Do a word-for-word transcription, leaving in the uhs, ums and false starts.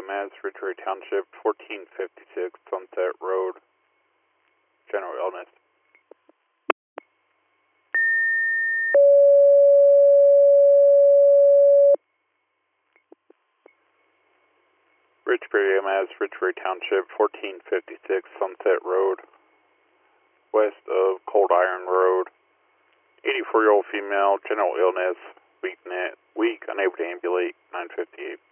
M S, Ridgeway Township, fourteen fifty-six Sunset Road, general illness. Ridgeway M S, Ridgeway Township, fourteen fifty-six Sunset Road, west of Cold Iron Road, eighty-four-year-old female, general illness, weak, net, weak, unable to ambulate, nine fifty-eight.